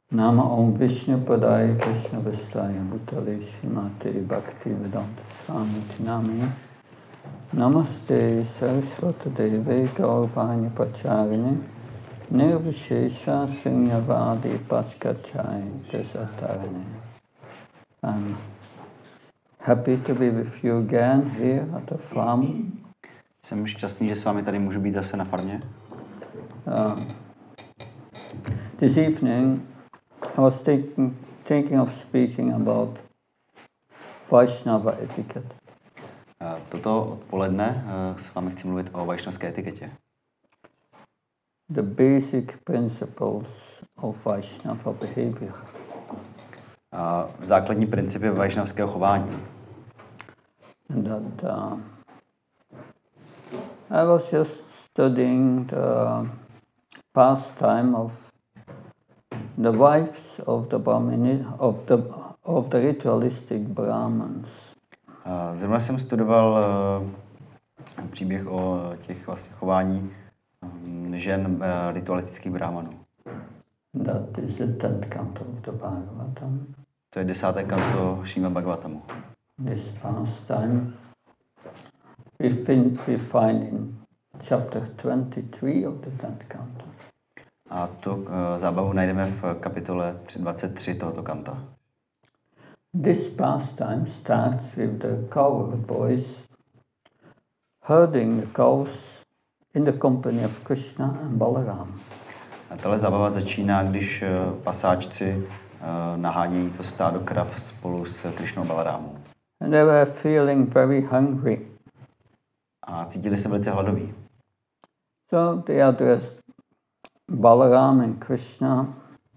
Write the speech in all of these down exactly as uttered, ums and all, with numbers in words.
Nama Om Vishnu Padaya Krishna Vastaya Bhutale Srimate Bhakti Vedanta Swami Nami Namaste Saraswata Deve Gaurvani Pacharine Nirvishesha Sunyavadi Paskachai Desatarane. I'm happy to be with you again here at the farm. Jsem šťastný, že s vámi tady můžu být zase na farmě. Uh, this evening I was thinking, thinking of speaking about Vaishnava etiquette. Uh, toto odpoledne uh, s vámi chci mluvit o vajšnavské etiketě. The basic principles of Vaishnava behavior. Uh, základní principy vajšnavského chování. And that uh, I was just studying the pastime of the wives of the Brahmini, of the of the ritualistic Brahmins. Uh, zrovna jsem studoval uh, příběh o těch vlastně chování um, žen uh, ritualistických brahmanů. That is the tenth canto of the Bhagavatam. To je desáté kanto Šrímad Bhagavatamu. This pastime we, fin- we find in chapter twenty-three of the tenth canto. A tu uh, zábavu najdeme v kapitole dvacet tři tohoto kanta. This pastime starts with the cowherd boys herding the cows in the company of Krishna and Balaram. A tahle zábava začíná, když uh, pasáčci uh, nahánějí to stádo krav spolu s Krišnou Balarámou. And they were feeling very hungry. A cítili se velice hladoví. So they addressed Balaram and Krishna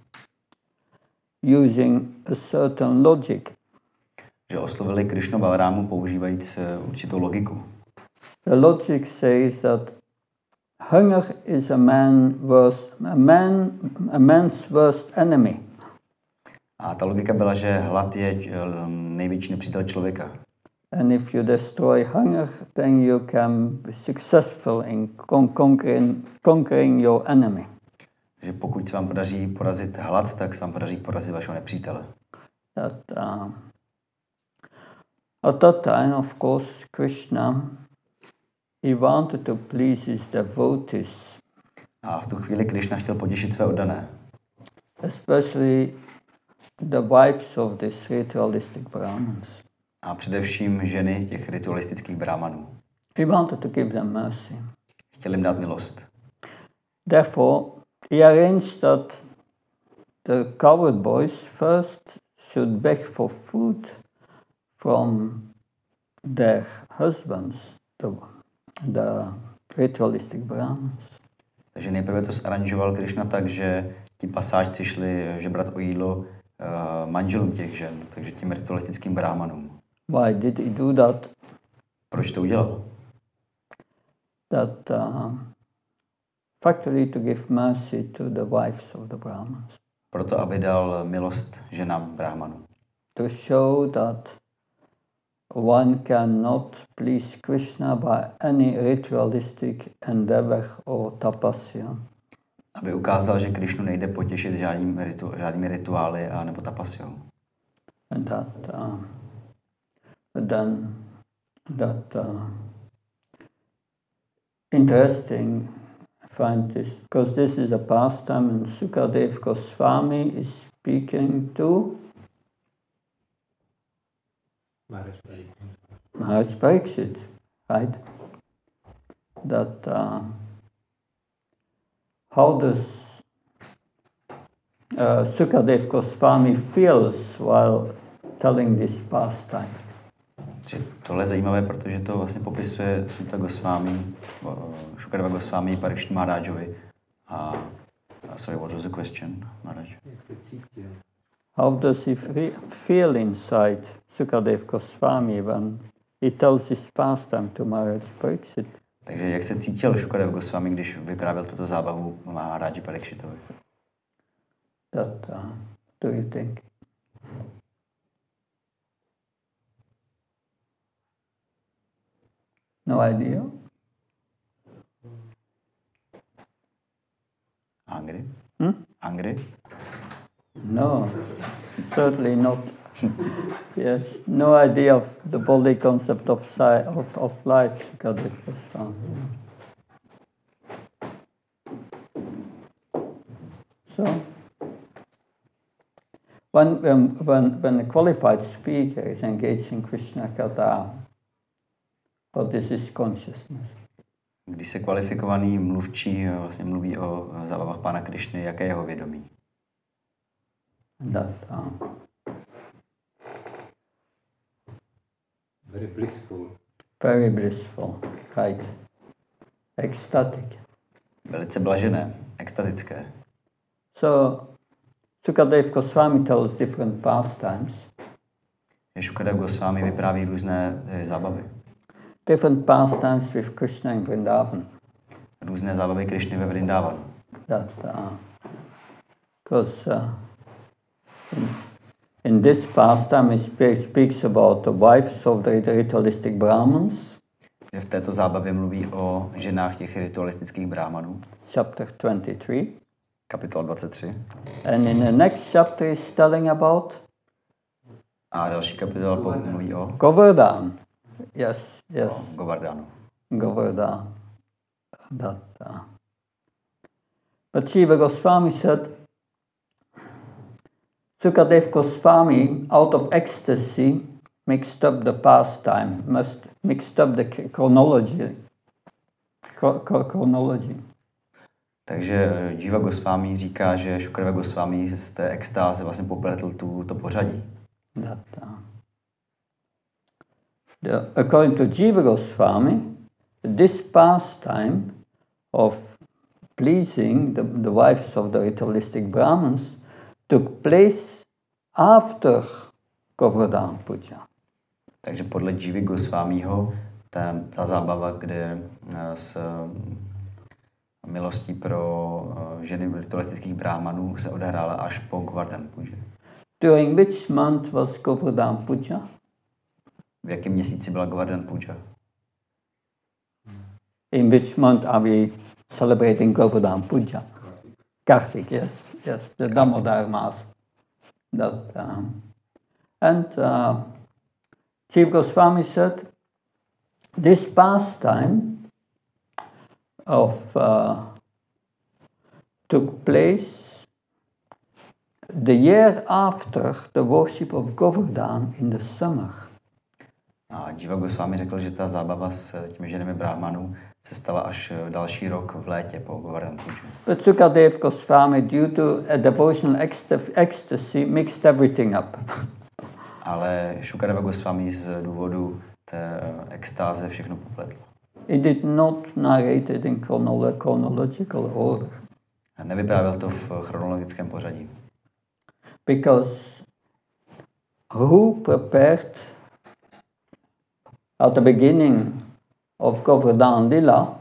using a certain logic. Že oslovili Krišnu Balarámu používajíc určitou logiku. The logic says that hunger is a, man worst, a, man, a man's worst enemy. A ta logika byla, že hlad je největší nepřítel člověka. And if you destroy hunger, then you can be successful in con- conquering, conquering your enemy. Že pokud se vám podaří porazit hlad, tak se vám podaří porazit vašeho nepřítele. That, uh, at that time, of course, Krishna, he wanted to please his devotees. A v tu chvíli Krišna chtěl potěšit své oddané. Especially the wives of these ritualistic Brahmins. A především ženy těch ritualistických brahmanů. He wanted to give them mercy. Chtěl jim dát milost. Therefore, he arranged that the cowherd boys first should beg for food from their husbands, the, the ritualistic Brahmins. Takže nejprve to zaranžoval Krišna tak, že ti pasážci šli žebrat o jídlo uh, manželům těch žen, takže těm ritualistickým brahmanům. Why did he do that? Proč to udělal? That uh, factually to give mercy to the wives of the Brahmins. Proto, aby dal milost ženám brahmanů. To show that one cannot please Krishna by any ritualistic endeavor or tapasya. Aby ukázal, že Krišnu nejde potěšit žádným ritu, žádnými rituály a nebo tapasjou. And that uh, but then that uh, interesting I find this because this is a pastime and Sukadev Goswami is speaking to Maharaj Pariksit, right? That uh, how does uh, Sukadev Goswami feels while telling this pastime? Tohle je zajímavé, protože to vlastně popisuje Suta Goswami, Šukadeva Goswami, Parikšit Maharajovi. A, sorry, what was the question, Maharaj? How does he feel inside Sukadev Goswami when he tells his pastime to Maharaj Pariksit? Takže jak se cítil Šukadev Goswami, když vyprávěl tuto zábavu Maharaji Parikšitovi? That uh, do you think? No idea? Angry? Hmm? Angry? No, certainly not. Yes, no idea of the body concept of si- of, of life. Sukadev Goswami. So, when, when, when, when a qualified speaker is engaged in Krishna Katha, well, this is consciousness. Když se kvalifikovaný mluvčí vlastně mluví o zábavách Pána Krišny, jaké je jeho vědomí? That, um, Very blissful. very blissful, right? Ecstatic. Velice blažené, extatické. So, Sukadev Goswami tells different pastimes. Šukadev Goswami vypráví různé e, zábavy. Different pastimes with Krishna in Vrindavan. Různé zábavy Krišny ve Vrindávanu. That, because uh, uh, in, in this pastime he speaks, speaks about the wives of the ritualistic Brahmins. Že v této zábavě mluví o ženách těch ritualistických brahmanů. Chapter twenty-three. Kapitola dvacet tři. And in the next chapter he's telling about A další kapitola Govardhan. mluví o, Govardhan. Yes, yes, o Govardhanu. Govardhan. That, uh, but Shiva Goswami said, Sukadev Goswami, out of ecstasy, mixed up the pastime, must mixed up the chronology. Chro- chronology. Takže Jiva Goswami říká, že Šukadeva Goswami z té extáze vlastně popletl tu, to pořadí. That, uh, the, according to Jiva Goswami, this pastime of pleasing the, the wives of the ritualistic Brahmins took place after Govardhan Puja. Takže podle Jivy Goswamiho ta, ta zábava, kde s milostí pro ženy ritualistických brahmanů se odehrála až po Govardhan Puja. During which month was Govardhan Puja? V jakém měsíci byla Govardhan Puja? In which month are we celebrating Govardhan Puja? Kartik, yes, yes, the Damodar Mass. That, um, and uh, Chief Goswami said, this pastime of uh, took place the year after the worship of Govardhan in the summer. A Jiva Goswami řekl, že ta zábava s těmi ženami brahmanů se stala až další rok v létě po Govardhan Puja. But Sukadev Goswami, due to a devotional ecstasy, mixed everything up. Ale Šukadeva Goswami z důvodu té extáze všechno popletl. He did not narrate it in chronolo- chronological order. Nevyprávěl to v chronologickém pořadí. Because who prepared at the beginning of Govardhan Lila,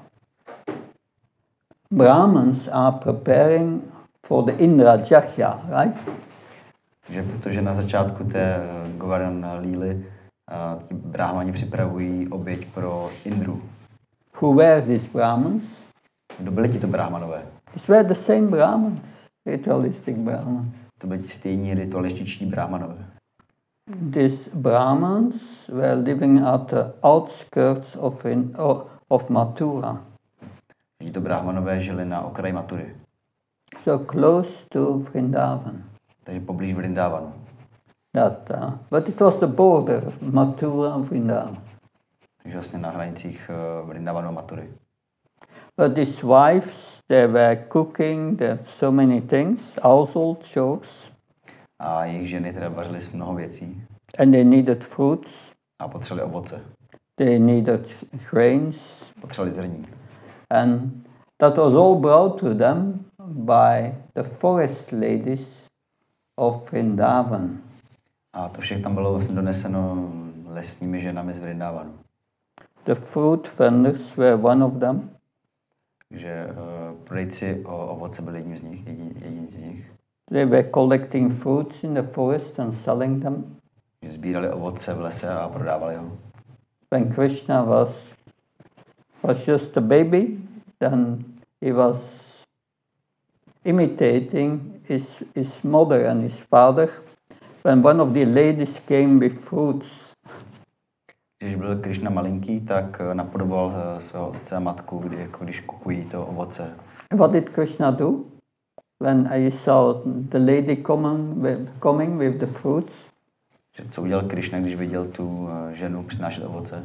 Brahmins are preparing for the Indra Jahya, right? Že protože na začátku té Govardhan Líly ti brahmani připravují oběť pro Indru. Who were these Brahmins? Kdo byli tito brahmanové? These were the same Brahmins, ritualistic Brahmins. To byli ti stejní ritualističní brahmanové. These Brahmins were living at the outskirts of, in, of Mathura. Tito brahmanové žili na okraji Matury. So close to Vrindavan. Takže poblíž Vrindávanu. That, uh, but it was the border of Mathura and Vrindavan. Takže vlastně na hranicích uh, Vrindávanu a Matury. But these wives, they were cooking, there were so many things, household chores. A jejich ženy teda vařily mnoho věcí. And they needed fruits. A potřebovali ovoce. They needed grains. Potřebovali zrní. And that was all brought to them by the forest ladies of Vrindavan. A to všechno tam bylo vlastně doneseno lesními ženami z Vrindávanu. The fruit vendors were one of them. Takže uh, prodejci o ovoce byli jedním z nich, jedin, jedin z nich. They were collecting fruits in the forest and selling them. Že sbírali ovoce v lese a prodávali ho. When Krishna was was just a baby, then he was imitating his, his mother and his father when one of the ladies came with fruits. Když byl Krišna malinký, tak napodoboval svého otce a matku, kdy, jako když kupují to ovoce. What did Krishna do when he saw the lady coming with, coming with the fruits? Že co udělal Krišna, když viděl tu ženu přinášet ovoce?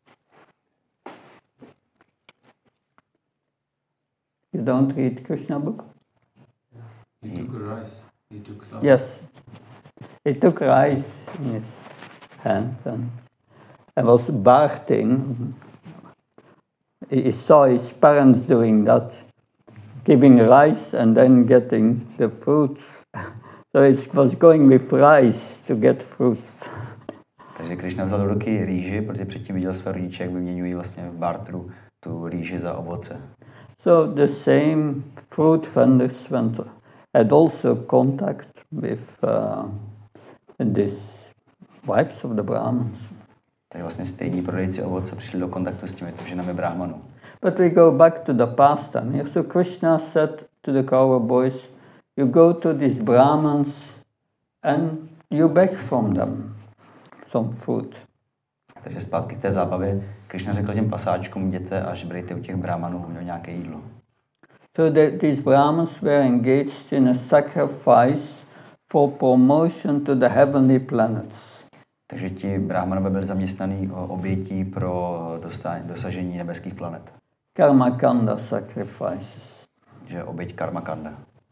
You don't read Krishna book? He took a rice. He took some. Yes. He took rice in his hand and, and was barting. He, he saw his parents doing that, giving rice and then getting the fruits. So it was going with rice to get fruits. Takže Krišna vzal do ruky rýži, protože předtím viděl své rodiče, jak vyměňují vlastně v barteru tu rýži za ovoce. So the same fruit vendors went, had also contact with uh, these wives of the Brahmins. Takže vlastně stejní prodejci ovoce přišli do kontaktu s těmito ženami Brahmanů. But we go back to the pastime here. So Krishna said to the cowboys, you go to these Brahmins and you beg from them some food. Takže zpátky k té zábavě, Krišna řekl těm pasáčkům, jděte a žebrejte u těch Brahmanů o nějaké jídlo. So the, these Brahmins were engaged in a sacrifice for promotion to the heavenly planets. Takže ti Brahmanové byli zaměstnaní o obětí pro dostání, dosažení nebeských planet. Karmakanda sacrifices. Že oběť Karmakanda.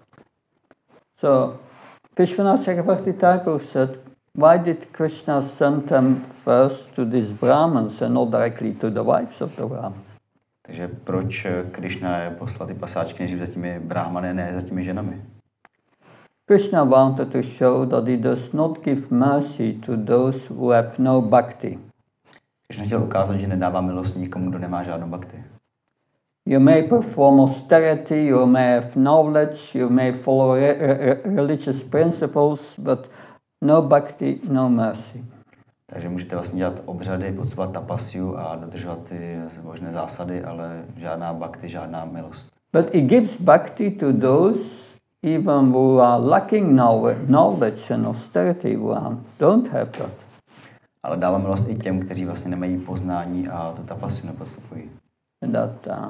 So Vishwanath Chakravarti Thakur said, why did Krishna send them first to these Brahmins and not directly to the wives of the Brahmins? Takže proč Krišna je poslal ty pasáčky nejdřív za těmi Brahmany, ne za těmi ženami? Krishna wanted to show that he does not give mercy to those who have no bhakti. Krišna chtěl ukázat, že nedává milost nikomu, kdo nemá žádnou bhakti. You may perform austerity, you may have knowledge, you may follow re- re- religious principles, but no bhakti, no mercy. Takže můžete vlastně dělat obřady, podstupovat tapasiu a dodržovat ty možné zásady, ale žádná bhakti, žádná milost. But he gives bhakti to those even who are lacking knowledge and austerity, who are, don't have that. Ale dává milost i těm, kteří vlastně nemají poznání a tu tapasiu nepodstupují. That, uh,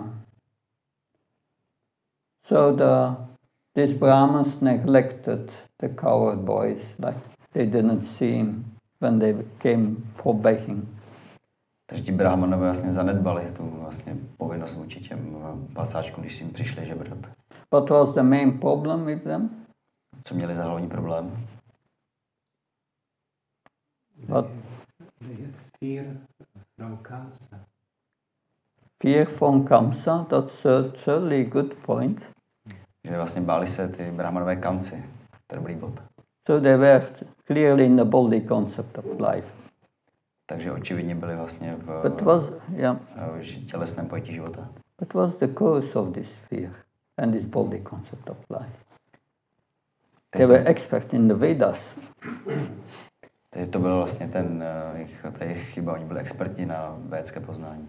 so the, these Brahmins neglected the cowherd boys, like they didn't see him when they came for begging. Takže ti Brahmanové vlastně zanedbali tu vlastně povinnost vůči těm pasáčkům, když si jim přišli žebrat. What was the main problem with them? Co měli za hlavní problém? What? They had fear from Kamsa. Fear from Kamsa, that's a certainly good point. Že vlastně báli se ty Brahmanové Kamsi. To je dobrý bod. So they were clearly in the body concept of life. Takže očividně byli vlastně v, But was, yeah, v tělesném pojetí života. but what's the cause of this fear and this body concept of life? They were expert in the Vedas. Takže to byl vlastně ten jejich, ta jejich chyba. Oni byli experti na védské poznání.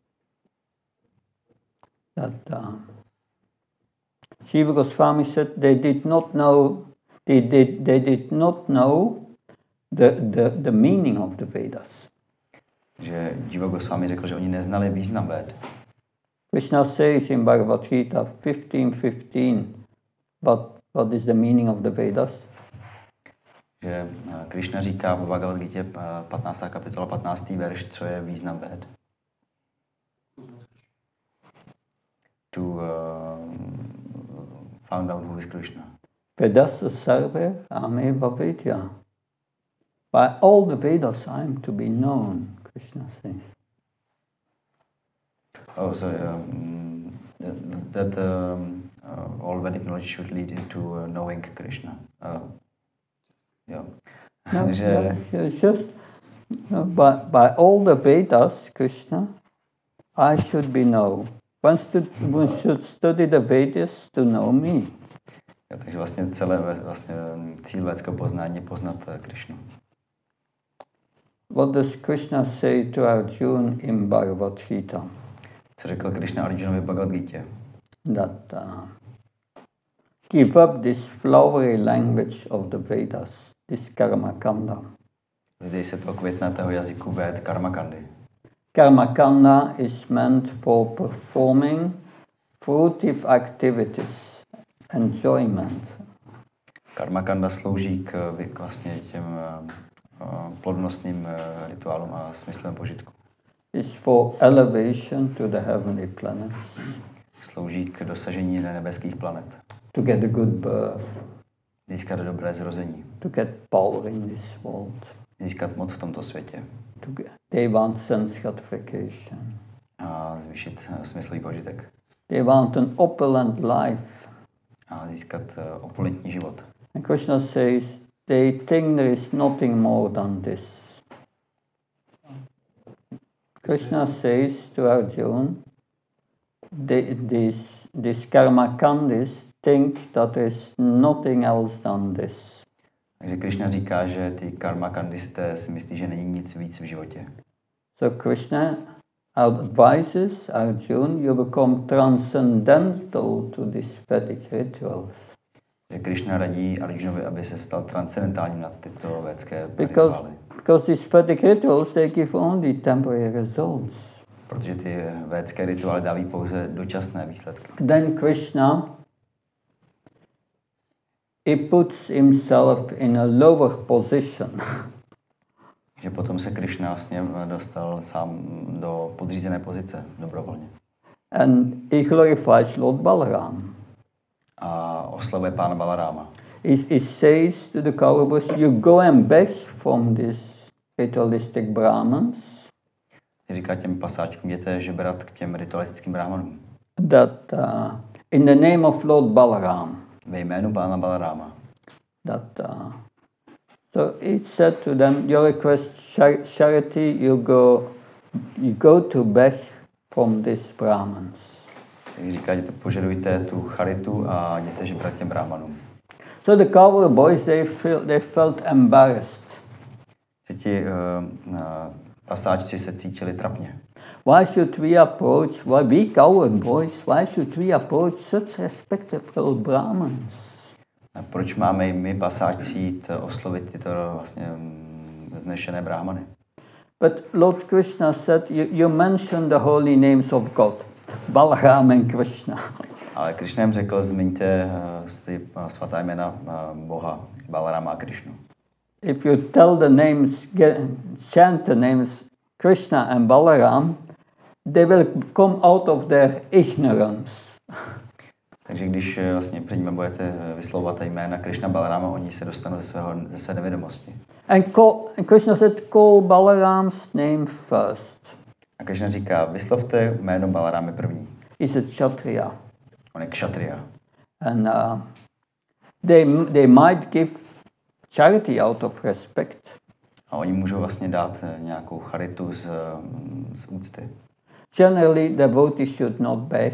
That uh, Shiva Goswami said they did not know they did they did not know the, the, the meaning of the Vedas. Že Jiva Goswami řekl, že oni neznali význam véd. Krishna says in Bhagavad Gita fifteen fifteen, what what is the meaning of the Vedas? Že Krishna říká v Bhagavad Gita patnáctá kapitola patnáctý verš, co je význam véd. To uh, found out who is Krishna. Vedas sarve ameva vidya. By all the Vedas I am to be known, Krishna says. Oh, so um, that, that um, uh, all Vedic knowledge should lead into uh, knowing Krishna. Uh, yeah. No, že, no, it's just no, by, by all the Vedas, Krishna, I should be known. One, stud, one should study the Vedas to know me. Ja, takže vlastně celé vlastně cíl védského poznání je poznat Krishnu. What does Krishna say to Arjuna in Bhagavad Gita? Co řekl Krishna Arjunovi v Bhagavad Gita? That uh, give up this flowery language of the Vedas, this karma kanda. Vzdej se toho květnatého jazyku Véd karma kandy. Karma kanda is meant for performing fruitive activities, enjoyment. Karma kanda slouží k, k vlastně těm uh, plodnostným uh, rituálům a smyslem požitku. It's for elevation to the heavenly planets. Slouží k dosažení nebeských planet. To get a good birth. Získat dobré zrození. To get power in this world. Získat moc v tomto světě. To get, they want sense gratification. A zvýšit uh, smyslý požitek. They want an opulent life. A získat uh, opulentní život. And Krishna says they think there is nothing more than this. Krishna says to Arjuna, they, this, this karma kandis think that there is nothing else than this. Takže Krishna říká, že ty karma kandisté si myslí, že není nic víc v životě. So Krishna advises Arjuna, you become transcendental to these Vedic rituals. Že Krishna radí Arjunovi, aby se stal transcendentálním na tyto védské Because, rituály. because these Vedic rituals, they give only temporary results. Protože ty védské rituály dávají pouze dočasné výsledky. Then Krishna, he puts himself in a lower position. Že potom se Krishna vlastně dostal sám do podřízené pozice dobrovolně. And he glorifies Lord Balaram. A oslavuje pána Balaráma. He, he says to the Kauravas, you go and beg from these ritualistic Brahmins Říká těm pasáčkům, jděte žebrat k těm ritualistickým brahmanům. that uh, in the name of Lord Balaram, Ve jménu pána Balaráma. that uh, so he said to them, you request char- charity, you go, you go to beg from these Brahmins. Takže říká, jděte, požadujte tu charitu a jděte žebrat těm brahmanům. So the Kaura boys, they, feel, they felt embarrassed. Že ti uh, uh, pasáčci se cítili trapně. Why should we approach, why we Kaura boys, why should we approach such respectable Brahmins? A proč máme i my pasáčci jít oslovit tyto vlastně um, vznešené brahmany? But Lord Krishna said, you, you mentioned the holy names of God, Balaram and Krishna. Ale Krishna jim řekl, zmiňte uh, ty uh, svatá jména uh, Boha, Balarama a Krishnu. If you tell the names, get, chant the names Krishna and Balaram, they will come out of their ignorance. Takže když uh, vlastně před nimi budete vyslovovat jména Krishna, Balarama, oni se dostanou ze, svého, ze své nevědomosti. And, call, and Krishna said, call Balaram's name first. A Krishna říká, vyslovte jméno Balaramy první. He's a Kshatriya. On je kšatriya. And uh, they, they might give charity out of respect. A oni můžou vlastně dát nějakou charitu z, z úcty. Generally, devotees should not beg.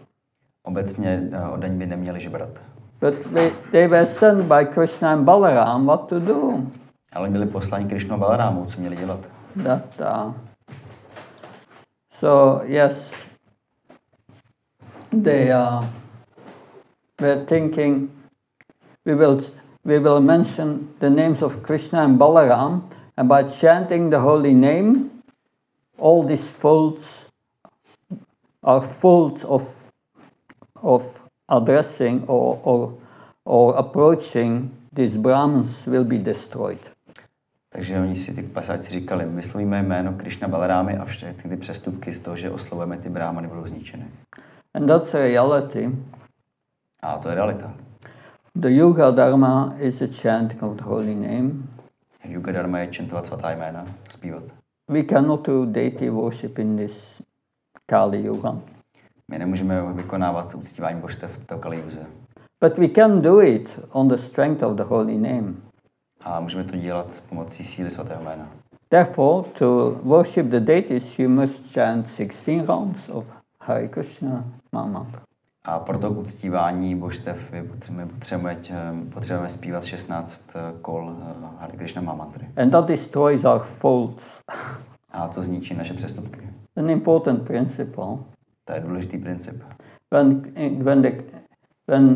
Obecně od daň by neměli žebrat. But they, they were sent by Krishna and Balaram what to do. Ale byli posláni Krishnu a Balarámu, co měli dělat. That, uh, so, yes, they uh, were thinking, we will, we will mention the names of Krishna and Balaram, and by chanting the holy name, all these folds are folds of, of addressing or, or, or approaching these Brahmins will be destroyed. Takže oni si ty pasáčci říkali, vyslovíme jméno Krishna Balarámy a všechny ty přestupky z toho, že oslovujeme ty brahmany, budou zničeny. And that's reality. A to je realita. The Yuga Dharma is a chanting of the holy name. Yuga Dharma je čentovat svatá jména, zpívat. We cannot do deity worship in this Kali Yuga. My nemůžeme vykonávat uctívání božstev v té Kali Yuze. But we can do it on the strength of the holy name. A můžeme to dělat pomocí síly svatého jména. Therefore, to worship the deities, you must chant sixteen rounds of Hare Krishna mantra. A proto k uctívání božstev my potřebujeme, potřebujeme zpívat šestnáct kol Hare Krishna mantry. And that destroys our faults. A to zničí naše přestupky. An important principle. To je důležitý princip. When, when, the, when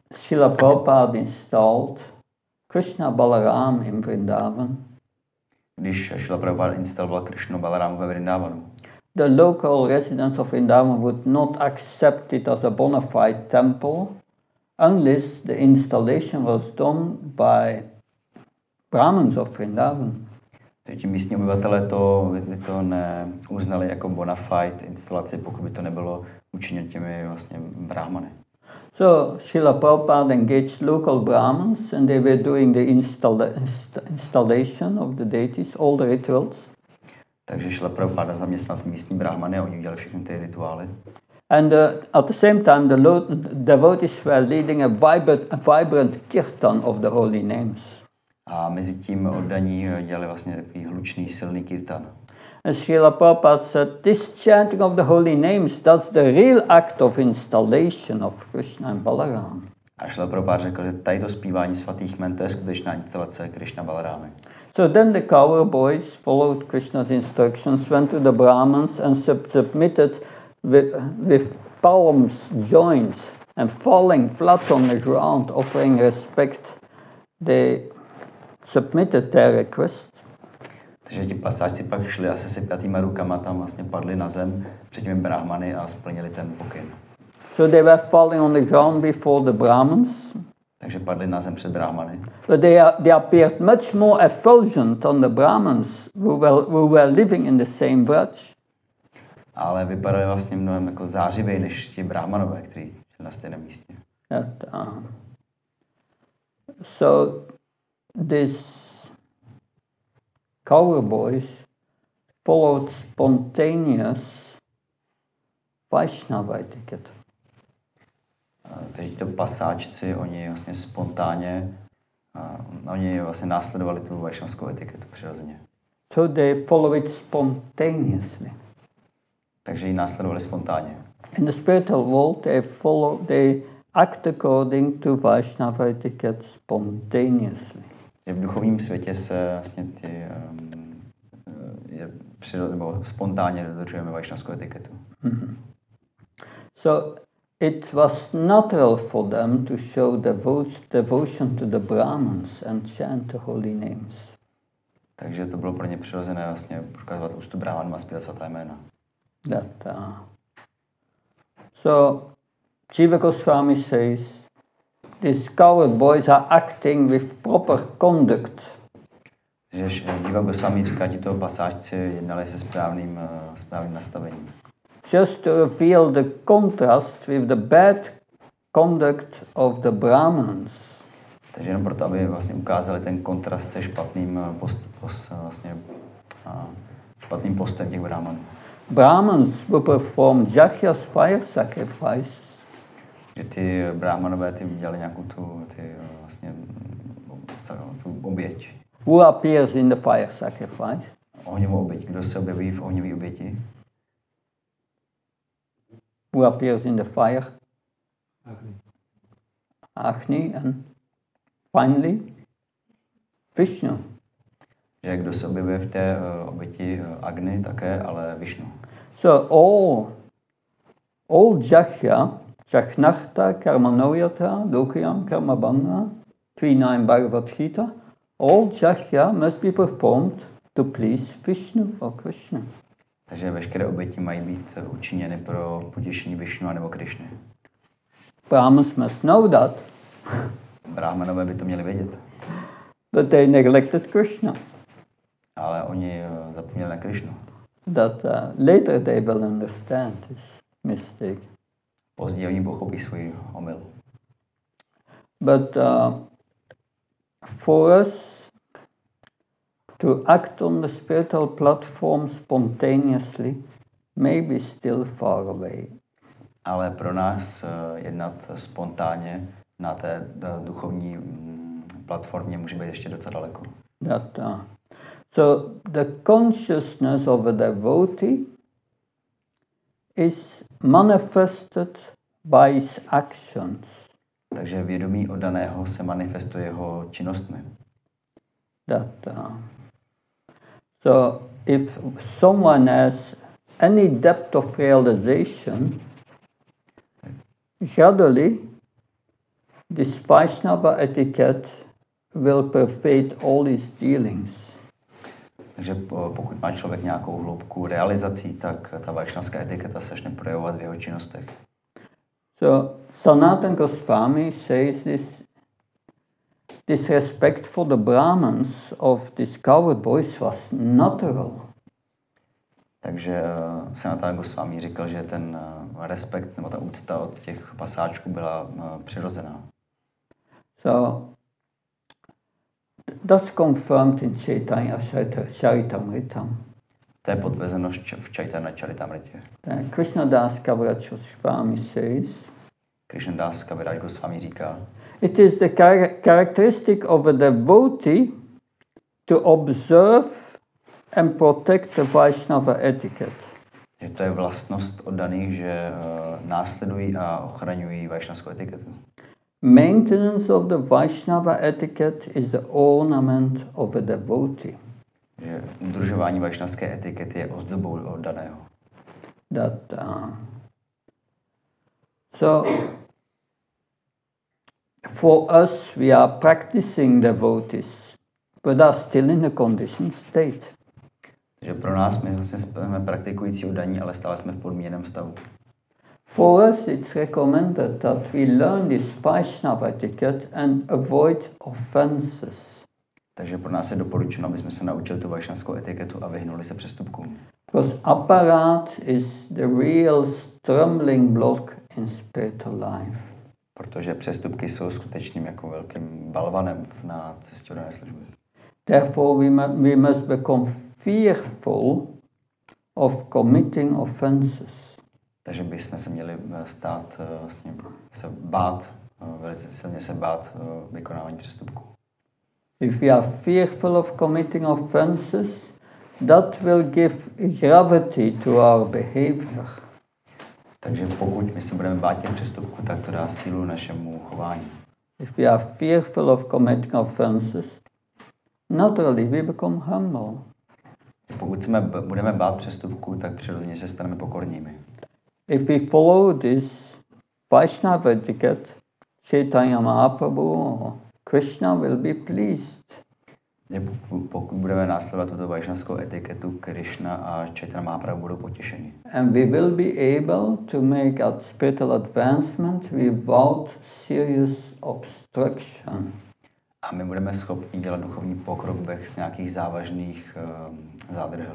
Srila Prabhupada installed Krishna Balaram in Vrindavan, Když Šrila Prabhupada instaloval Krišnu Balarámu ve Vrindavanu, the local residents of Vrindavan would not accept it as a bona fide temple unless the installation was done by Brahmins of Vrindavan. Takže místní obyvatelé to, by to neuznali jako bona fide instalaci, pokud by to nebylo učiněno těmi vlastně brahmany. So Srila Prabhupada engaged local Brahmins and they were doing the installa installation of the deities, all the rituals. Takže Srila Prabhupada zaměstnal ty místní brahmany a oni udělali všechny ty rituály. And uh, at the same time the devotees were leading a vibrant, a vibrant kirtan of the holy names. A mezi tím oddaní dělali vlastně takový hlučný, silný kirtan. And Srila Prabhupada said, this chanting of the holy names, that's the real act of installation of Krishna and Balaram. A Srila Prabhupada řekl, že tady to zpívání svatých jmen, to je skutečná instalace Krishna Balarámy. So then the cowboys followed Krishna's instructions, went to the Brahmins and sub submitted with, with palms joined and falling flat on the ground, offering respect. They submitted their request. Takže ti pasážci pak šli a se sypjatýma rukama tam vlastně padli na zem před těmi brahmany a splnili ten pokyn. So they were falling on the ground before the Brahmins. Takže padli na zem před brahmany. But they, are, they appeared much more effulgent on the Brahmins who were, who were living in the same braj. Ale vypadali vlastně mnohem jako zářivěji než ti brahmanové, kteří šli na stejném místě. That, uh, so this cowboys followed spontaneous Vaishnava etiquette. Takže to pasáčci, oni vlastně spontánně, uh, oni vlastně následovali tu vaishnavskou etiketu přirozeně. So they follow it spontaneously. Takže ji následovali spontánně. In the spiritual world, they follow, they act according to Vaishnava etiquette spontaneously. V duchovním světě se vlastně ty um, je přirod, nebo spontánně dodržujeme vaishnavskou etiketu. Mm-hmm. So it was natural for them to show devotion to the Brahmins and chant the holy names. Takže to bylo pro ně přirozené vlastně prokazovat úctu brahmanům a zpívat svatá jména. That, uh, so Jiva Goswami says, these coward boys are acting with proper conduct. Takže Jiva Goswami říká, že to pasážci jednali se správným, uh, správným nastavením. Just to reveal the contrast with the bad conduct of the Brahmins. Takže jenom proto, aby vlastně ukázali ten kontrast se špatným, post, post, vlastně, uh, špatným postem těch brahmanů. Brahmins will perform Jakhya's fire sacrifices. Že ty brahmanové ty dělali nějakou tu, ty, vlastně, tu oběť. Who appears in the fire sacrifice? Ohňovou oběť. Kdo se objeví v ohňové oběti? Who appears in the fire? Agni. Agni, and finally Vishnu. Že kdo se objevuje v té uh, oběti uh, Agni také, ale Vishnu. So all, all Jakhya, Jakhnarta, Karmanoyata, Lokayam, Karmabandha, twenty-nine Bhagavad Gita, all Jakhya must be performed to please Vishnu or Krishna. Takže veškeré oběti mají být učiněny pro potěšení Višnu nebo Krišny. Brahmins must know that. Brahmanové by to měli vědět. But they neglected Krishna. Ale oni zapomněli na Krišnu. That uh, later they will understand this mistake. Později oni pochopí svůj omyl. But uh, for us to act on the spiritual platform spontaneously may be still far away. Ale pro nás jednat spontánně na té duchovní platformě může být ještě docela daleko. That, uh, so the consciousness of a devotee is manifested by his actions. Takže vědomí oddaného se manifestuje jeho činnostmi. That, uh, so if someone has any depth of realization, gradually this Vaishnava etiquette will pervade all his dealings. Takže pokud má člověk nějakou hloubku realizací, tak ta vajšnavská etiketa se začne projevovat v jeho činnostech. So Sanatana Goswami says this, this respect for the Brahmins of this cowherd boys was natural. Takže uh, Sanatana Goswami říkal, že ten uh, respekt nebo ta úcta od těch pasáčků byla uh, přirozená. So that's confirmed in Chaitanya Charitamrita. To je potvrzeno v Chaitanya Charitamritě. Krishnadas Kaviraj Goswami says, Krishnadas Kaviraj Goswami říká, it is the char- characteristic of a devotee to observe and protect the Vaishnava etiquette. Že to je vlastnost oddaných, že uh, následují a ochraňují vajšnavskou etiketu. Maintenance of the Vaishnava etiquette is the ornament of a devotee. Že udržování vajšnavské etikety je ozdobou oddaného. That, uh, so, for us, we are practicing devotees, but are still in a conditioned state. Takže pro nás my vlastně jsme praktikující oddaní, ale stále jsme v podmíněném stavu. For us, it's recommended that we learn this Vaishnava etiquette and avoid offenses. Takže pro nás je doporučeno, aby jsme se naučili tu vajšnavskou etiketu a vyhnuli se přestupkům. Because aparat is the real stumbling block in spiritual life. Protože přestupky jsou skutečným jako velkým balvanem na cestě oddané služby. Therefore, we, mu- we must become fearful of committing offenses. Takže bychom se měli stát, vlastně, se bát, velice silně se bát vykonávání přestupků. If we are fearful of committing offenses, that will give gravity to our behavior. Takže pokud my se budeme bát těch přestupků, tak to dá sílu našemu chování. If we are fearful of committing offenses, naturally we become humble. Pokud se budeme bát přestupků, tak přirozeně se staneme pokornými. If we follow this Vaishnava etiquette, Chaitanya Mahaprabhu or Krishna will be pleased. Pokud budeme následovat tuto vajšnavskou etiketu, Krishna a Chaitanya Mahaprabhu budou potěšeni. And we will be able to make our spiritual advancement without serious obstruction. A my budeme schopni dělat duchovní pokrok bez nějakých závažných um, zádrhel.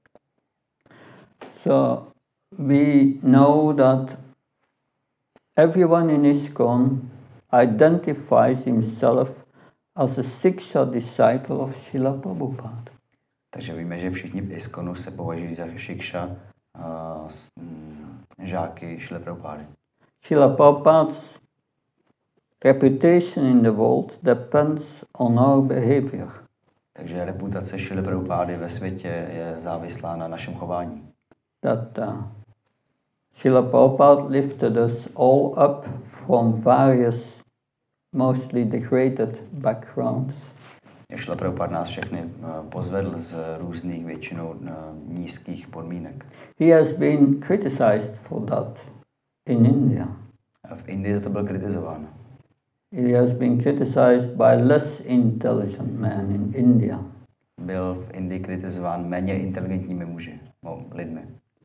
So we know that everyone in ISKCON identifies himself as a Siksha disciple of Srila Prabhupada. Takže víme, že všichni v ISKCONu se považují za šikša uh, mm, žáky Šrily Prabhupády. Srila Prabhupada's reputation in the world depends on our behavior. Takže reputace Šrily Prabhupády ve světě je závislá na našem chování. That uh, Srila Prabhupada lifted us all up from various, mostly degraded backgrounds. Šrila Prabhupáda nás všechny uh, pozvedl z různých, většinou uh, nízkých podmínek. He has been criticized for that in India. A v Indii za to byl kritizován. He has been criticized by less intelligent men in India. Byl v Indii kritizován méně inteligentními muži, no, lidmi.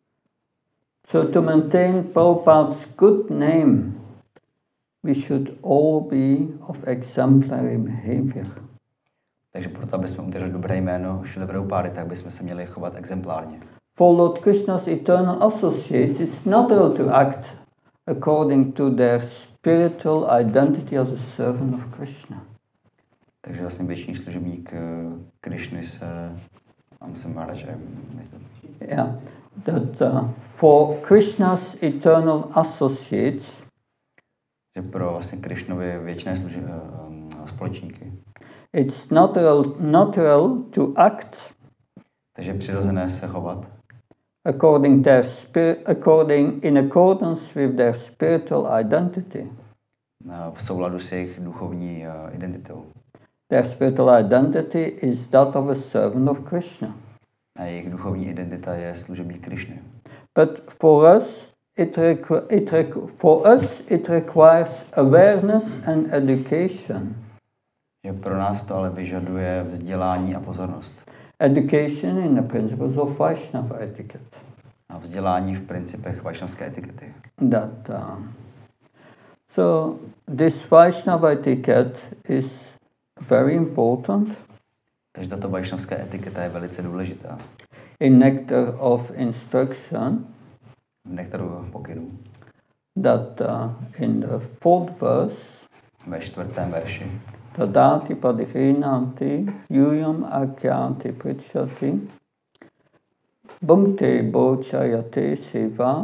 So to maintain Prabhupada's good name, we should all be of exemplary behavior. Takže proto, aby jsme udrželi dobré jméno Šrily Prabhupády, tak bychom se měli chovat exemplárně. For Lord Krishna's eternal associates, it's natural to act according to their spiritual identity as a servant of Krishna. Takže vlastně věčný služebník Krishny se, mám se Maharaj, myslím. Yeah, that uh, for Krishna's eternal associates, že pro vlastně Krishnovy věčné služi, um, společníky. it's natural, natural to act Takže je přirozené se chovat according their spirit, according in accordance with their spiritual identity. v souladu s jejich duchovní uh, identitou. Their spiritual identity is that of a servant of Krishna. A jejich duchovní identita je služebník Krishny. But for us, it, requ- it requ- for us it requires awareness and education. Že pro nás to ale vyžaduje vzdělání a pozornost. Education in the principles of Vaishnava etiquette. A vzdělání v principech vajšnavské etikety. That, uh, so this Vaishnava etiquette is very important Takže tato vajšnavská etiketa je velice důležitá. in Nectar of Instruction, V nektaru pokynů. that uh, in the fourth verse, Ve čtvrtém verši. Tadati padihrinanti yuyam akyati prichati bhumte bochayate seva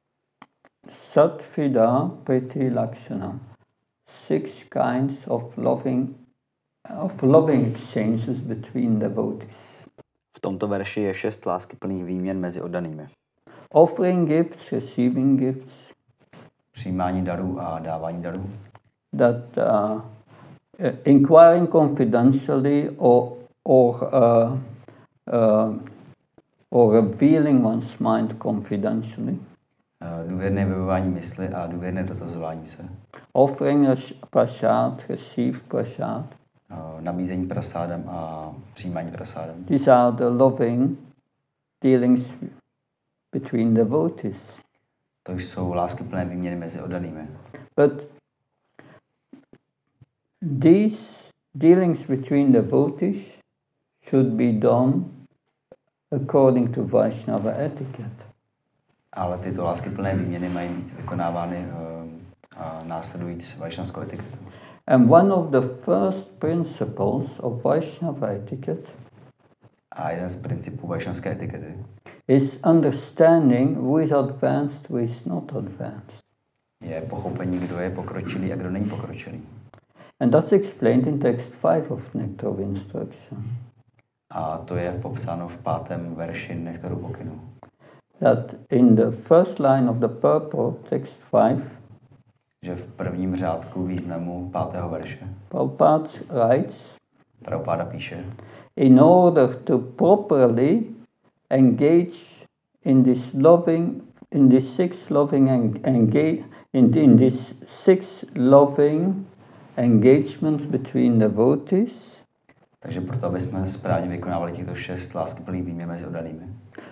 satfida priti lakshana. Six kinds of loving of loving exchanges between devotees. V tomto verši je šest láskyplných výměn mezi oddanými. Offering gifts, receiving gifts, Přijímání darů a dávání darů. that uh, uh, inquiring confidentially or or uh, uh, or revealing one's mind confidentially. Eh, Důvěrné vyjevování mysli a důvěrné dotazování se. Offering a sh- prasad, receive prasad. Eh, Nabízení prasádem a přijímání prasádem. These are the loving dealings between devotees. To jsou láskyplné výměny mezi oddanými. But these dealings between devotees should be done according to Vaishnava etiquette. Ale tyto láskyplné výměny mají být vykonávány eh, a následujíc vajšnavskou etiketu. And one of the first principles of Vaishnava etiquette A jeden z principů vajšnavské etikety is understanding who is advanced, who is not advanced. je pochopení, kdo je pokročilý a kdo není pokročilý. And that's explained in text five of Nectar of Instruction. A to je popsáno v pátém verši nektaru pokynu. That in the first line of the purport, text five, Že v prvním řádku významu pátého verše Prabhupada writes, Prabhupáda píše, in order to properly engage in this loving, in this six loving en- engage, in, in this six loving engagements between devotees, takže proto, aby jsme správně vykonávali těchto šest láskyplných výměn mezi oddanými.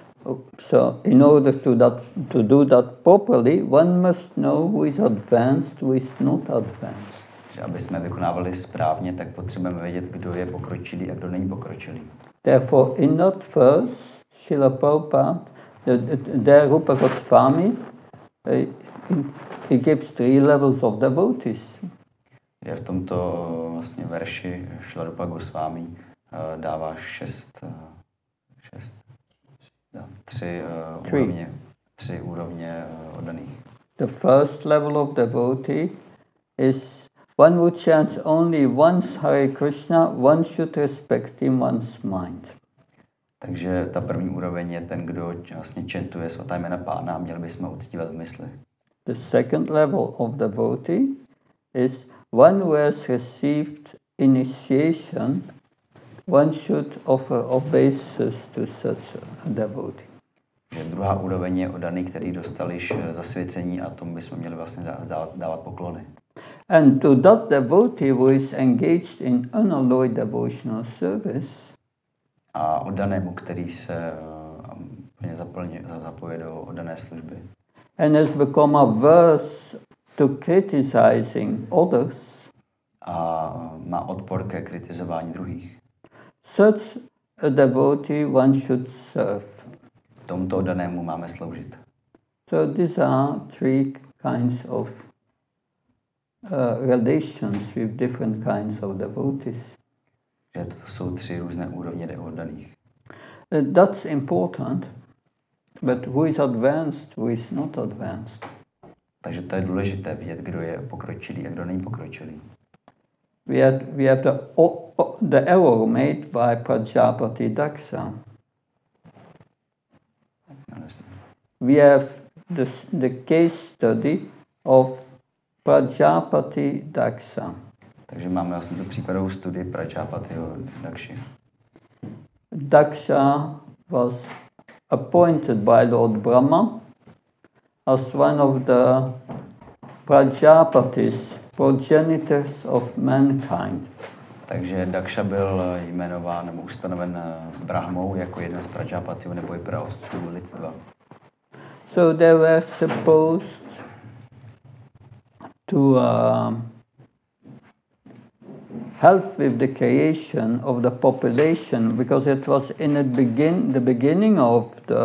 so in order to that to do that properly, one must know who is advanced, who is not advanced. Že aby jsme vykonávali správně, tak potřebujeme vědět, kdo je pokročilý a kdo není pokročilý. Therefore, in that verse, Srila Prabhupada, the, the, there Rupa Goswami, uh, he gives three levels of devotees. Je v tomto vlastně verši Šrila Rupa Goswami uh, dává šest, uh, šest dá, tři, uh, Three. úrovně, tři úrovně uh, oddaných. The first level of devotee is one who chants only once Hare Krishna, one should respect him one's mind. Takže ta první úroveň je ten, kdo vlastně čentuje svatá jména Pána a měli bychom uctívat v mysli. The second level of devotee is one who has received initiation, one should offer obeisance to such a devotee. Že druhá úroveň je oddaný, který dostal již zasvěcení a tomu bychom měli vlastně dávat, dávat poklony. And to that devotee who is engaged in unalloyed devotional service, A oddanému, který se uh, zaplně, zapoje do oddané služby. and has become averse to criticizing others, A má odpor ke kritizování druhých. such a devotee one should serve. Tomuto oddanému máme sloužit. So these are three kinds of uh, relations with different kinds of devotees. Že to jsou tři různé úrovně oddaných. Uh, that's important, but who is advanced, who is not advanced? Takže to je důležité vědět, kdo je pokročilý a kdo není pokročilý. We have, we have the, o, o, the error made by Prajapati Daksha. We have the, the case study of Prajapati Daksha. Takže máme vlastně tu případovou studii Prajapatiho Dakši. Daksha was appointed by Lord Brahma as one of the Prajapatis, progenitors of mankind. Takže Daksha byl jmenován nebo ustanoven Brahmou jako jeden z Prajapatiů nebo i praotců lidstva. So they were supposed to uh, help with the creation of the population, because it was in the begin the beginning of the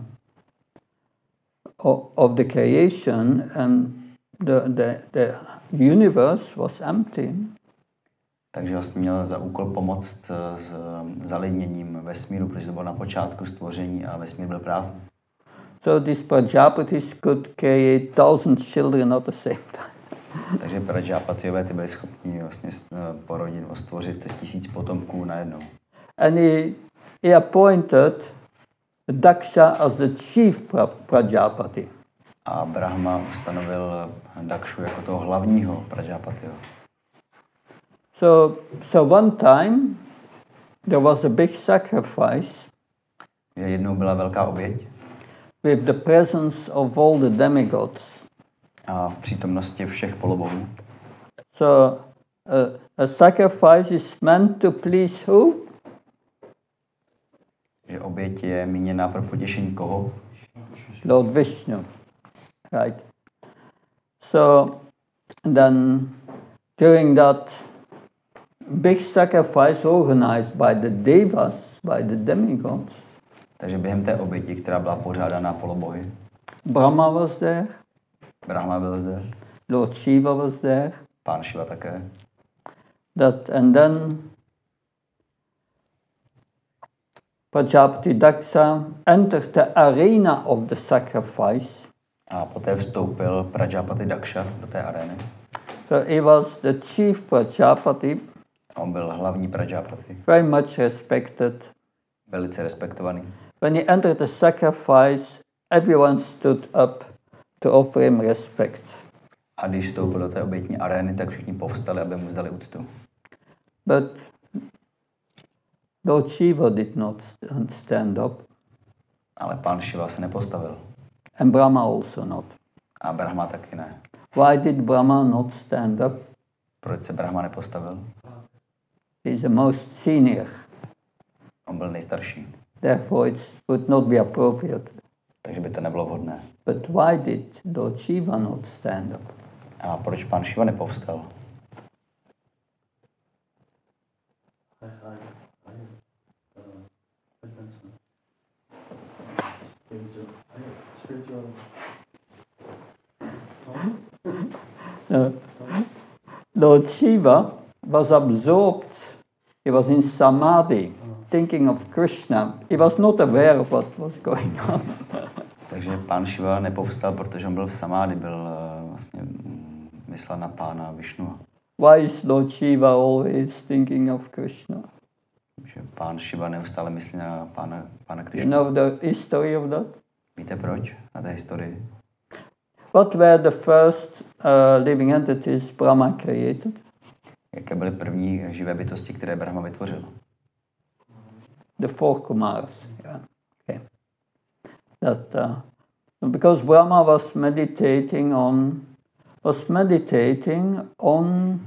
of, of the creation, and the, the the universe was empty. Takže vlastně měl za úkol pomoct s zalidněním vesmíru, protože to bylo na počátku stvoření a vesmír byl prázdný. So these Prajapatis could create thousand children at the same time. Takže Prajapatiové ty byli schopni vlastně porodit, stvořit tisíc potomků najednou. And he, he appointed Daksha as the chief Prajapati. A Brahma ustanovil Dakshu jako toho hlavního Prajapatiho. So, so one time there was a big sacrifice. Jednou byla velká oběť. With the presence of all the demigods. A v přítomnosti všech polobohů. So uh, a sacrifice is meant to please who? Že oběť je míněná pro potěšení koho? Lord Vishnu. Right. So then during that big sacrifice organized by the devas, by the demigods. Takže během té oběti, která byla pořádaná polobohy. Brahma was there. Brahma byl zde. Lord Shiva was there. Pán Shiva také. That and then Prajapati Daksha entered the arena of the sacrifice. A poté vstoupil Prajapati Daksha do té arény. So he was the chief Prajapati. On byl hlavní Prajapati. Very much respected. Velice respektovaný. When he entered the sacrifice, everyone stood up to offer him respect. A když vstoupil do té obětní arény, tak všichni povstali, aby mu vzdali úctu. But Lord Shiva did not stand up. Ale pán Shiva se nepostavil. And Brahma also not. A Brahma taky ne. Why did Brahma not stand up? Proč se Brahma nepostavil? He's the most senior. On byl nejstarší. Therefore it would not be appropriate. Takže by to nebylo vhodné. But why did Lord Shiva not stand up? A proč pán Shiva nepovstal? No. Lord Shiva was absorbed. He was in samadhi, thinking of Krishna. He was not aware of what was going on. Takže pán Shiva nepovstal, protože on byl v samády, byl uh, vlastně um, myslel na pána Višnua. Why is Lord Shiva always thinking of Krishna? Že pán Shiva neustále myslí na pána, pána You Krishnu. know the history of that? Víte proč? Na té historii. What were the first uh, living entities Brahma created? Jaké byly první živé bytosti, které Brahma vytvořil? The four Kumaras. Yeah. Okay. That uh, because Brahma was meditating on was meditating on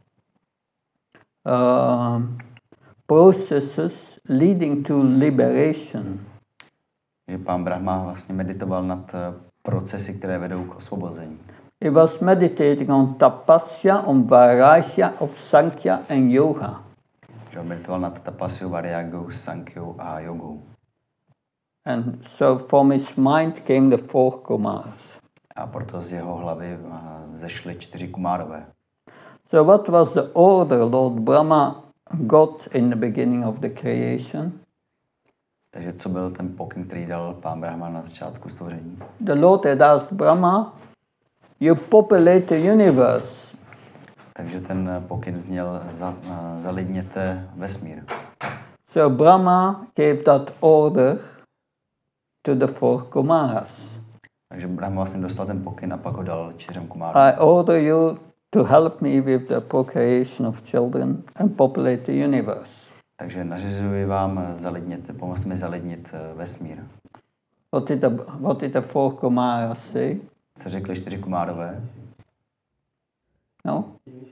uh, processes leading to liberation. Že pán Brahma vlastně meditoval nad procesy, které vedou k osvobození. He was meditating on tapasya, on vairagya, on sankhya and yoga. Že on meditoval nad tapasyou, vairagou, sankhyou a jogou. And so from his mind came the four Kumaras. A proto z jeho hlavy zešly čtyři kumárové. So what was the order Lord Brahma got in the beginning of the creation? Takže co byl ten pokyn, který dal pán Brahma na začátku stvoření? The Lord had asked Brahma, you populate the universe. Takže ten pokyn zněl, za, zalidněte vesmír. So Brahma gave that order to the four Kumaras. Takže Brahma vlastně dostal ten pokyn a pak ho dal čtyřem kumárům. I order you to help me with the procreation of children and populate the universe. Takže nařizuji vám zalidněte, pomozte mi zalidnit vesmír. What did the, what did the four Kumaras say? Co řekli čtyři Kumárové? No?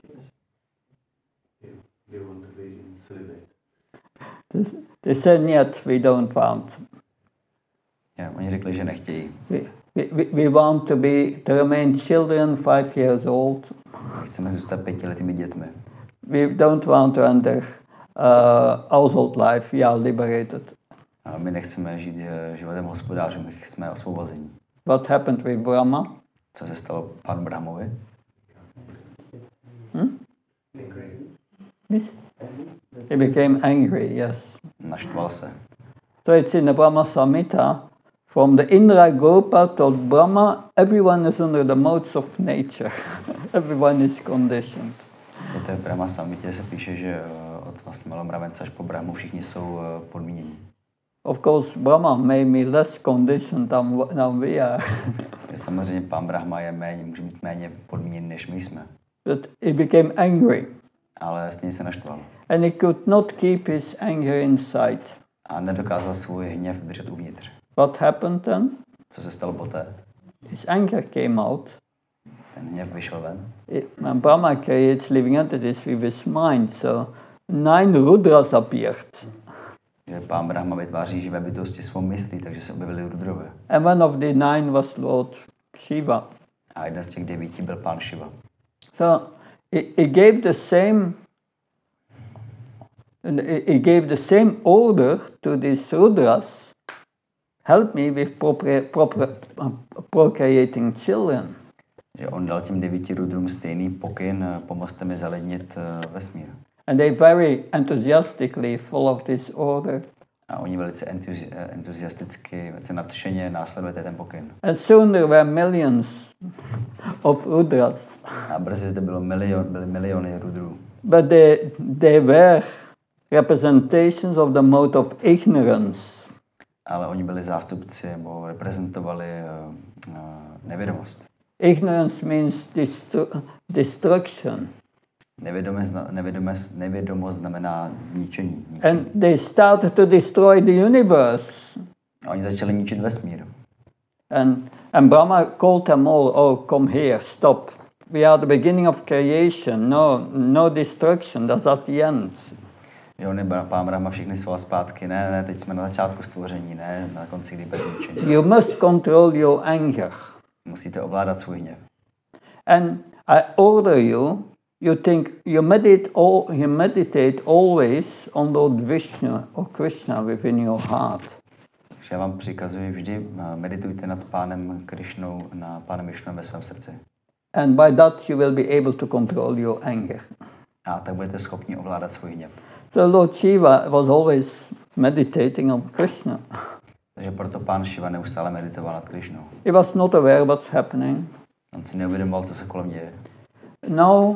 They want to be in celibate. They said, yet we don't want. Ja, oni řekli, že nechtějí. We, we, we want to be, to remain children five years old. Chceme zůstat pětiletými dětmi. We don't want to enter uh, household life. We are liberated. A my nechceme žít životem hospodářů, my jsme osvobození. What happened with Brahma? Co se stalo panu Brahmovi? Hmm? Yes. He became angry, yes. Naštval se. So it's in the Brahma Samhita. From the Indra Gopa to Brahma, everyone is under the modes of nature. Everyone is conditioned. To je v Brahma Samhitě se píše, že od vlastně Malomravence až po Brahmu všichni jsou podmínění. Of course, Brahma may be less conditioned than, than we are. Samozřejmě pán Brahma je méně, může být méně podmíněný, než my jsme. But he became angry. Ale stejně se naštval. And he could not keep his anger inside. A nedokázal svůj hněv držet uvnitř. What happened then? Co se stalo poté? His anger came out. Ten hněv vyšel ven. It, when Brahma creates living entities with his mind, so nine Rudras appeared. Že pán Brahma vytváří živé bytosti svou myslí, takže se objevily Rudrové. And one of the nine was Lord Shiva. A jeden z těch devíti byl pán Shiva. So he, he gave the same he gave the same order to these Rudras. Help me with proper, proper, uh, procreating children. Že on dal těm devíti Rudrům stejný pokyn, pomozte mi zalednit uh, vesmír. And they very enthusiastically followed this order. A oni velice entuzi- entuziasticky, velice nadšeně následujete ten pokyn. And soon there were millions of Rudras. A brzy zde bylo milion, byly miliony Rudrů. But they, they were representations of the mode of ignorance. Ale oni byli zástupci, nebo reprezentovali uh, uh, nevědomost. Ignorance means destru- destruction. Nevědomost, nevědomost, nevědomost znamená zničení. ničení. And they started to destroy the universe. A oni začali ničit vesmír. And, and Brahma called them all, oh, come here, stop. We are the beginning of creation. No, no destruction, that's at the end. Jo, on je pán Brahma všechny sval zpátky. Ne, ne, teď jsme na začátku stvoření, ne, na konci, kdy bez ničení. You must control your anger. Musíte ovládat svůj hněv. And I order you, you think, you meditate, all, you meditate always on Lord Vishnu or Krishna within your heart. Takže já vám přikazuji vždy, meditujte nad pánem Krišnou, na pánem Višnou ve svém srdci. And by that you will be able to control your anger. A tak budete schopni ovládat svůj hněv. So Lord Shiva was always meditating on Krishna. Takže proto pán Shiva neustále meditoval nad Krišnou. He was not aware what's happening. On si neuvědomoval, co se kolem děje. Now,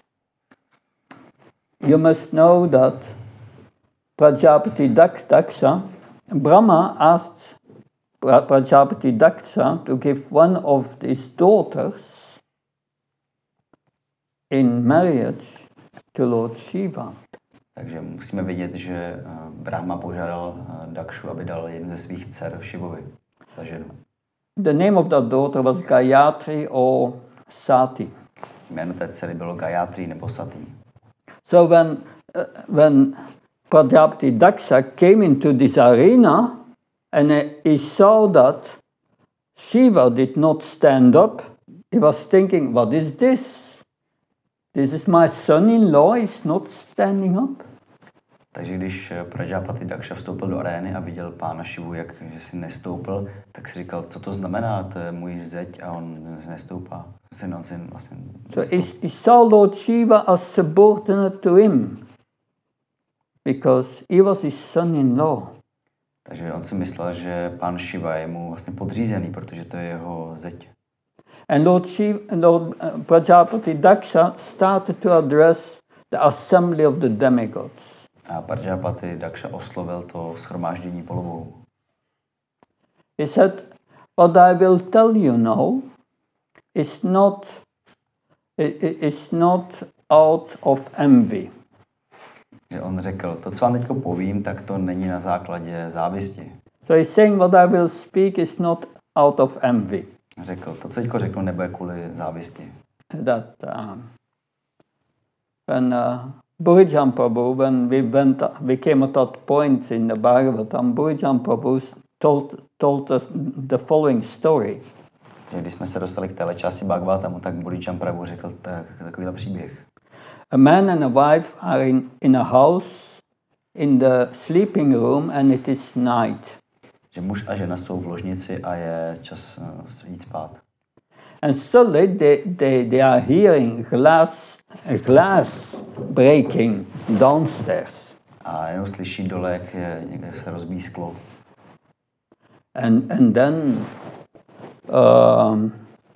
you must know that Prajapati Daksha, Brahma asked Prajapati Daksha to give one of his daughters in marriage to Lord Shiva. Takže musíme vědět, že Brahma požádal Dakshu, aby dal jednu ze svých dcer Šivovi za ženu. The name of that daughter was Gayatri or Sati. Jméno té dcery bylo Gayatri nebo Sati. So when uh, when Prajapati Daksha came into this arena and he saw that Shiva did not stand up, he was thinking, what is this? This is my son-in-law, he's not standing up. Takže když Prajapati Daksha vstoupil do arény a viděl pána Šivu, jak že si nestoupil, tak si říkal, co to znamená, to je můj zeď a on nestoupá. On si vlastně So he, he saw Lord Shiva as subordinate to him because he was his son-in-law. Takže on si myslel, že pán Šiva je mu vlastně podřízený, protože to je jeho zeď. And Lord Shiva, Lord uh, Prajapati Daksha started to address the assembly of the demigods. A Prajapati Daksha oslovil to shromáždění polobohů. He said, what I will tell you now is not, is not out of envy. Že on řekl, to, co vám teď povím, tak to není na základě závisti. So he's saying what I will speak is not out of envy. Řekl, to, co teďko řeknu, nebude kvůli závisti. That um, when uh, Burijan Prabhu, when we went, we came at that point in the Bhagavatam, Burijan Prabhu told, told us the following story. Že když jsme se dostali k téhle části Bhagavatamu, tak Burijan Prabhu řekl tak, takovýhle příběh. A man and a wife are in, in a house in the sleeping room and it is night. Že muž a žena jsou v ložnici a je čas uh, jít spát. And suddenly they, they, they are hearing glass, a glass breaking downstairs. A jenom slyší dole, jak, je, jak se rozbíjí sklo. And, and then um,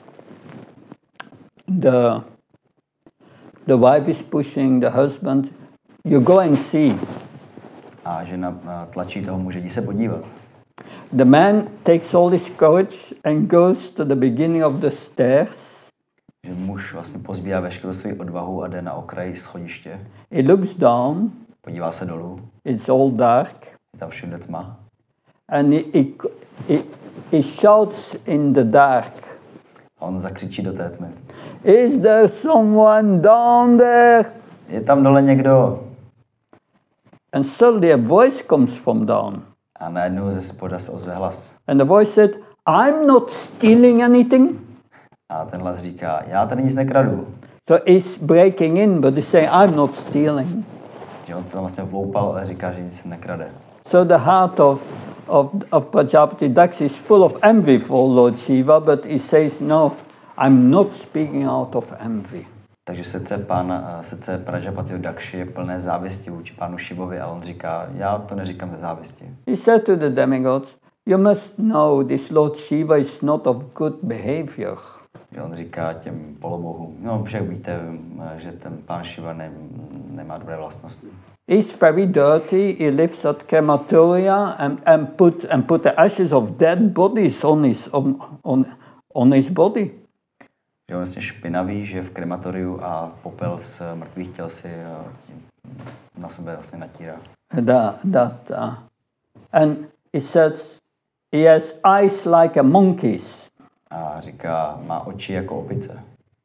the, the wife is pushing the husband, you go and see. A žena uh, tlačí toho muže, jdi se podívat. The man takes all his courage and goes to the beginning of the stairs. Že muž vlastně pozbírá veškerou svou odvahu a jde na okraj schodiště. He looks down. Podívá se dolů. It's all dark. Je tam všude tma. And he, he, he, he shouts in the dark. A on zakřičí do té tmy. Is there someone down there? Je tam dole někdo. And suddenly a voice comes from down. A najednou ze spoda se ozve hlas. And the voice said, I'm not stealing anything. A ten hlas říká, já tady nic nekradu. So he's breaking in, but he's saying, I'm not stealing. Že on se tam vlastně vloupal, ale říká, že nic nekrade. So the heart of, of, of Prajapati Daksh is full of envy for Lord Shiva, but he says, no, I'm not speaking out of envy. Takže srdce, pána, srdce Prajapatiho Dakši je plné závisti vůči pánu Šivovi, ale on říká, já to neříkám ze závisti. He said to the demigods, you must know this Lord Shiva is not of good behavior. Že on říká těm polobohům, no však víte, že ten pán Šiva ne, nemá dobré vlastnosti. He's very dirty, he lives at crematoria and, and, put, and put the ashes of dead bodies on his, on, on, on his body. Že on vlastně špinavý, že v krematoriu a popel z mrtvých těl si na sebe vlastně natírá. That, that, uh, and he says he has eyes like a monkey's. A říká, má oči jako opice.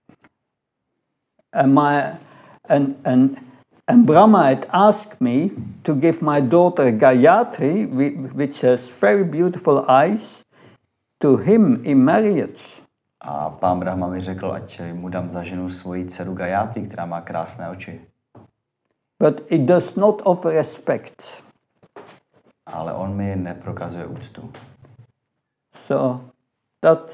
And, my, and, and, and Brahma had asked me to give my daughter Gayatri, which has very beautiful eyes, to him in marriage. A pán Brahma mi řekl, ať mu dám za ženu svoji dceru Gayatri, která má krásné oči. But it does not offer respect. Ale on mi neprokazuje úctu. So that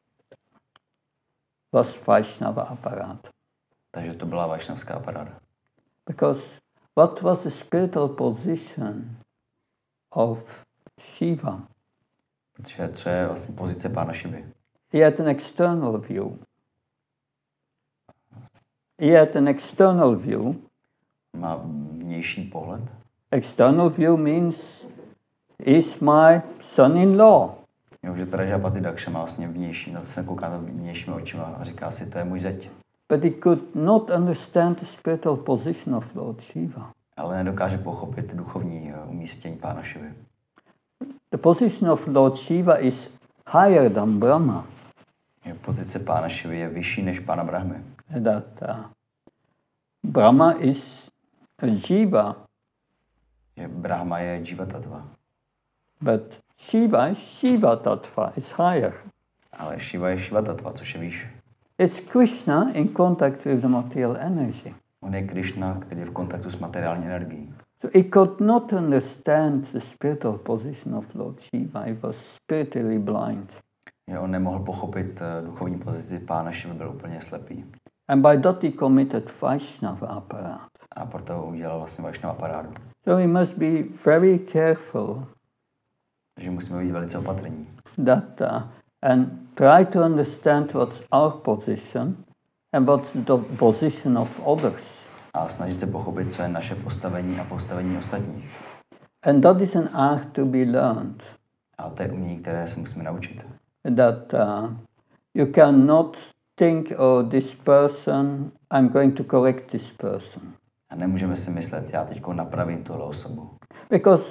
was Vaishnava aparat. Takže to byla vašnavská paráda. Because what was the spiritual position of Shiva? Protože co je vlastně pozice pána Šivy? He had an external view. He had an external view. Má vnější pohled. External view means is my son-in-law. Jo, že Prajapati Daksha má vlastně vnější, na to se kouká na vnějšími očima a říká si, to je můj zeď. But he could not understand the spiritual position of Lord Shiva. Ale nedokáže pochopit duchovní umístění pána Šivy. The position of Lord Shiva is higher than Brahma. Pozice pána Šivy je vyšší než pána Brahmy. That uh, Brahma is a jiva. Že Brahma je jiva tattva. But Shiva, Shiva tattva is higher. Ale Shiva je Shiva tattva, což je výš. It's Krishna in contact with the material energy. On je Krishna, který je v kontaktu s materiální energií. So he could not understand the spiritual position of Lord Shiva. He was spiritually blind. Že on nemohl pochopit duchovní pozici pána Šivy, byl úplně slepý. And by that he committed Vaishnava aparat. A proto udělal vlastně Vaishnava parádu. So we must be very careful. Takže musíme být velice opatrní. That uh, and try to understand what's our position and what's the position of others. A snažit se pochopit, co je naše postavení a postavení ostatních. And that is an art to be learned. A to je umění, které se musíme naučit. That uh, you cannot think, oh, this person, I'm going to correct this person. A nemůžeme si myslet, já teďko napravím tuhle osobu. Because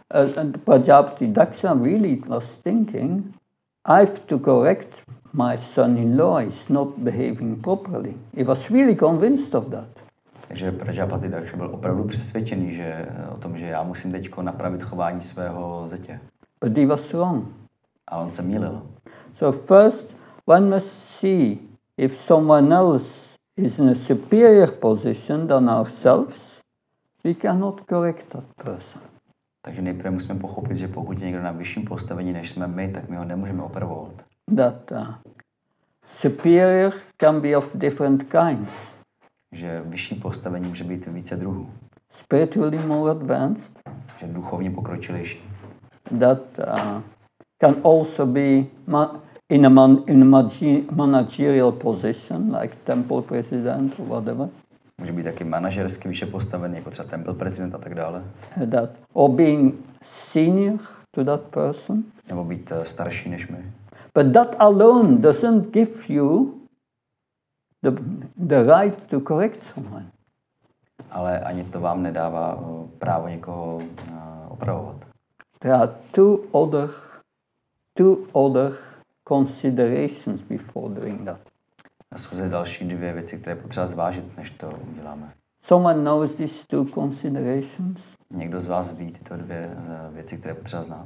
uh, and Prajapati Daksha really was thinking, I have to correct my son-in-law, he's not behaving properly. He was really convinced of that. Takže Prajapati Daksha byl opravdu přesvědčený, že o tom, že já musím teď napravit chování svého zetě. But he was wrong. A on se mýlil. So first, one must see if someone else is in a superior position than ourselves, we cannot correct that person. Takže nejprve musíme pochopit, že pokud je někdo na vyšším postavení, než jsme my, tak my ho nemůžeme opravovat. That uh, superior can be of different kinds. Že vyšší postavení může být více druhů. Spiritually more advanced. Že duchovně pokročilejší. That uh, can also be ma- in a, man- in a magi- managerial position, like temple president or whatever. Může být taky manažersky výše postavený, jako třeba temple prezident a tak dále. That, or being senior to that person. Nebo být starší než my. But that alone doesn't give you the, the right to correct someone. Ale ani to vám nedává právo někoho opravovat. There are two other, two other considerations before doing that. Jsou zde další dvě věci, které potřeba zvážit, než to uděláme. Someone knows these two considerations? Někdo z vás ví tyto dvě věci, které potřeba znát.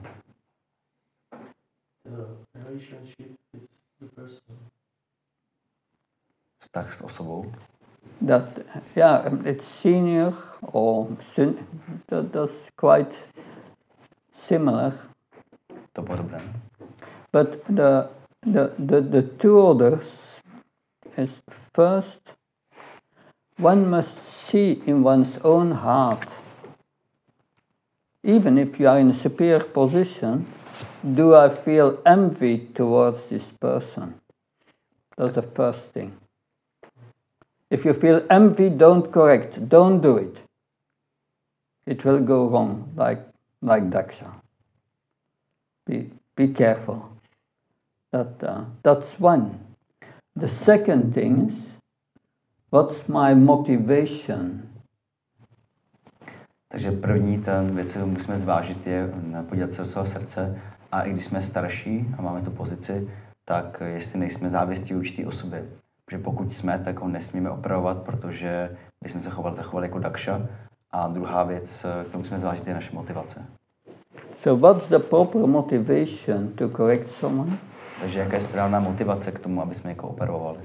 The relationship with the person. Vztah s osobou. That, yeah, it's senior or sin, that, that's quite similar. To podobné. But the, the, the, the two others is first, one must see in one's own heart, even if you are in a superior position, do I feel envy towards this person? That's the first thing. If you feel envy, don't correct, don't do it. It will go wrong, like, like Daksha. Be, be careful. That, uh, that's one. The second thing is, what's my motivation? Takže první ten věc, kterou musíme zvážit, je podívat se do svého srdce. A i když jsme starší a máme tu pozici, tak jestli nejsme závislí určitý osoby. Protože pokud jsme, tak ho nesmíme opravovat, protože bychom se chovali, chovali jako Daksha. A druhá věc, kterou musíme zvážit, je naše motivace. So what's the proper motivation to correct someone? Takže jaká je správná motivace k tomu, aby jsme někoho operovali?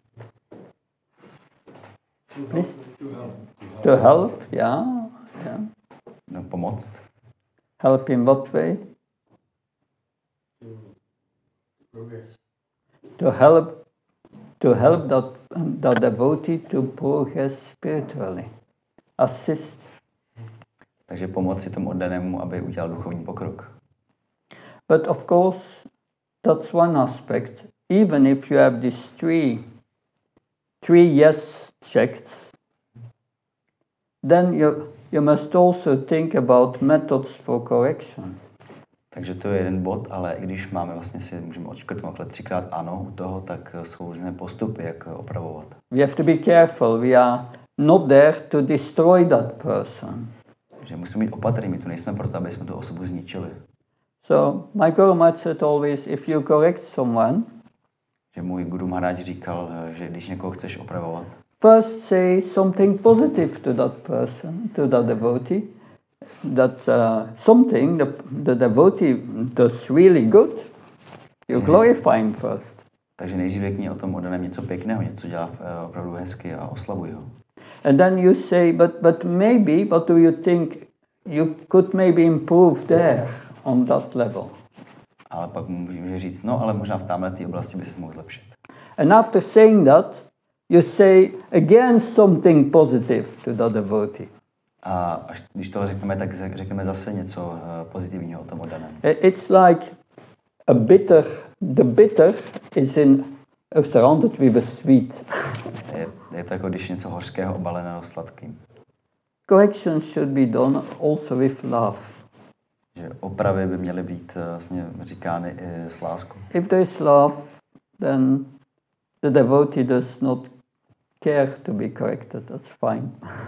To help. To help. To help, yeah, yeah. No, pomoct. Help in what way? To progress. To help, to help that, that devotee to progress spiritually. Assist. Takže pomoci tomu oddanému, aby udělal duchovní pokrok. But of course, that's one aspect. Even if you have these three, three yes checks, then you, you must also think about methods for correction. Takže to je jeden bod, ale i když máme vlastně si můžeme odškrtnout třikrát ano u toho, tak jsou různé postupy, jak opravovat. We have to be careful. We are not there to destroy that person. Takže musíme být opatrní, my tu nejsme proto, aby jsme tu osobu zničili. So my Guru Maharaj said always, if you correct someone, Že můj Guru Maharaj říkal, že když někoho chceš opravovat, first say something positive to that person, to that devotee, that uh, something the, the devotee does really good, you glorify him first. takže nejdřív řekni o tom oddaném něco pěkného, něco dělá opravdu hezky a oslavuj ho. And then you say, but, but maybe, what do you think, you could maybe improve there on that level. Ale pak může říct, no ale možná v této oblasti by se mohl zlepšit. And after saying that, you say again something positive to the devotee. A až když to řekneme, tak řekneme zase něco pozitivního o tom oddaném. It's like a bitter, the bitter is in surrounded with a sweet. Je, je to jako když něco hořkého obaleného sladkým. Correction should be done also with love. Že opravy by měly být vlastně říkány i s láskou. If there is love, then the devotee does not care to be corrected. That's fine.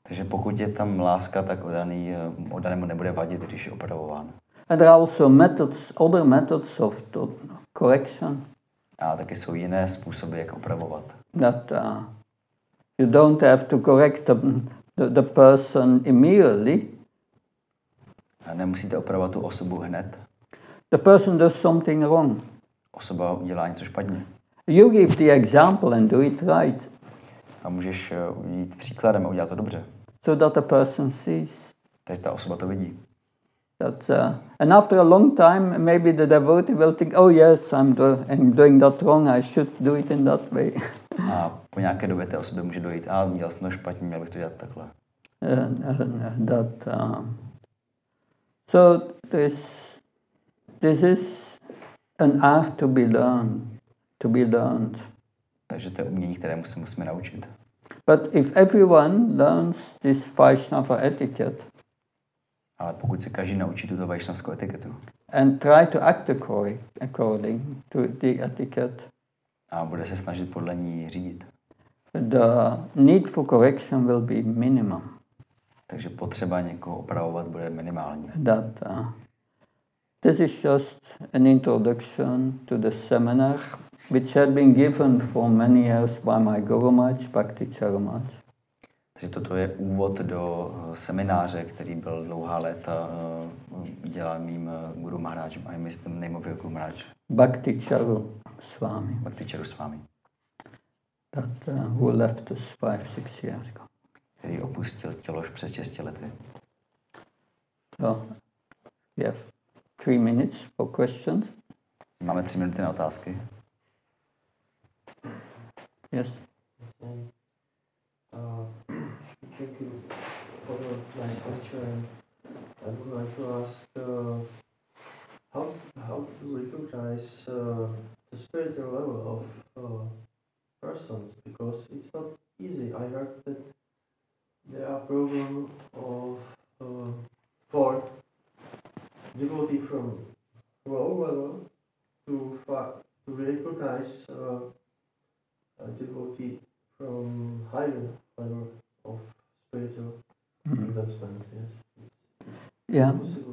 Takže pokud je tam láska, tak oddaný, oddanému nebude vadit, když je opravován. And there are also methods, other methods of to- correction A taky jsou jiné způsoby, jak opravovat. that uh, you don't have to correct the, the, the person immediately. A nemusíte opravovat tu osobu hned. The person does something wrong. Osoba udělá něco špatně. You give the example and do it right, A můžeš jít příkladem a udělat to dobře. so that the person sees Takže ta osoba to vidí. that. Uh, and after a long time, maybe the devotee will think, "Oh yes, I'm, do- I'm doing that wrong. I should do it in that way." A po nějaké době té osobě může dojít, a dělal jsem to špatně, měl bych to dělat takhle. Uh, uh, that. Um, so this, this is an art to be learned, to be learned. Takže to je umění, kterému se musíme naučit. But if everyone learns this Vaishnava etiquette Ale pokud se každý naučí tuto vajšnavskou etiketu and try to act according, according to the etiquette, a bude se snažit podle ní řídit, the need for correction will be minimum. takže potřeba někoho opravovat bude minimální. That uh, this is just an introduction to the seminar, which had been given for many years by my Guru Maharaj, Bhakti Charamaj. Takže toto je úvod do semináře, který byl dlouhá léta dělal mým Guru Maharaj, a myslím name of your Guru Maharaj, Bhakti Charu Swami, Bhakti Charu Swami, that uh, who left us five, six years ago. který opustil tělo už přes šest lety. So we have three minutes for questions. Máme tři minuty na otázky. Yes. Uh, thank you for the nice lecture. And I would like to ask uh, how how to recognize uh, the spiritual level of uh, persons, because it's not easy. I heard that there are programs of uh, for devotee from low level to fa- to recognize uh, a devotee from higher level of spiritual Mm. advancement. Yes. Yeah. Possible.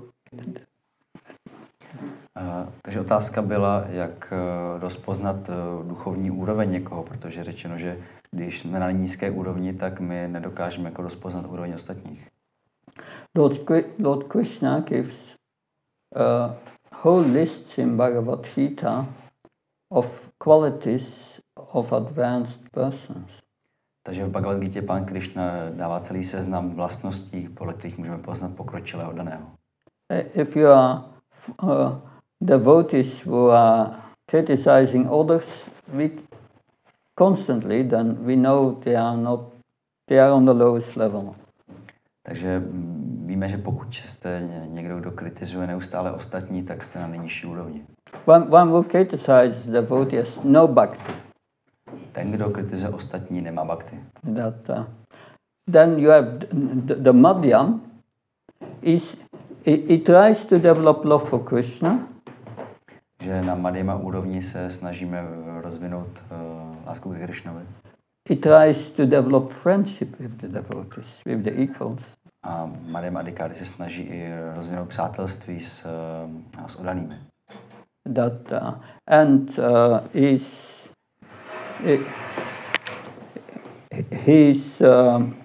Uh, takže otázka byla, jak uh, rozpoznat uh, duchovní úroveň někoho, protože řečeno, že když jsme na nízké úrovni, tak my nedokážeme jako rozpoznat úroveň ostatních. Lord, Kri- Lord Krishna gives a whole list in Bhagavad Gita of qualities of advanced persons. Takže v Bhagavad Gita pán Krishna dává celý seznam vlastností, podle kterých můžeme poznat pokročilého daného. If you are uh, devotees who are criticizing others we constantly, then we know they are not, they are on the lowest level. Takže mm, víme, že pokud jste někdo, kdo kritizuje neustále ostatní, tak jste na nejnižší úrovni. One, one who criticizes devotee has no bhakti. Ten, kdo kritizuje ostatní, nemá bhakti. That, uh, then you have the, the madhyam, is it, it tries to develop love for Krishna, Že na madhyama úrovni se snažíme rozvinout uh, lásku k Krishnovi. it tries to develop friendship with the devotees, with the equals. A madhyama adhikáry se snaží i rozvinout přátelství s, uh, s oddanými. That uh, and uh, is he, he's um,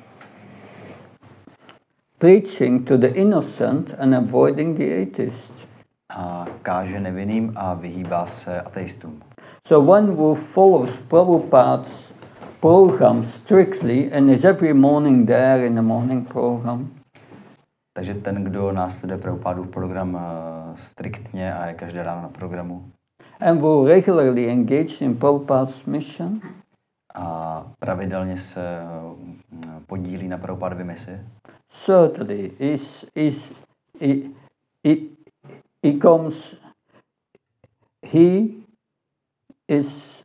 preaching to the innocent and avoiding the atheist. A káže nevinným a vyhýbá se ateistům. So one who follows Prabhupada's program strictly and is every morning there in the morning program, Takže ten, kdo následuje Prabhupádův program uh, striktně a je každé ráno na programu and who regularly engage in Prabhupada's mission, a pravidelně se uh, podílí na Prabhupádově misi, certainly is is he, he, he comes he is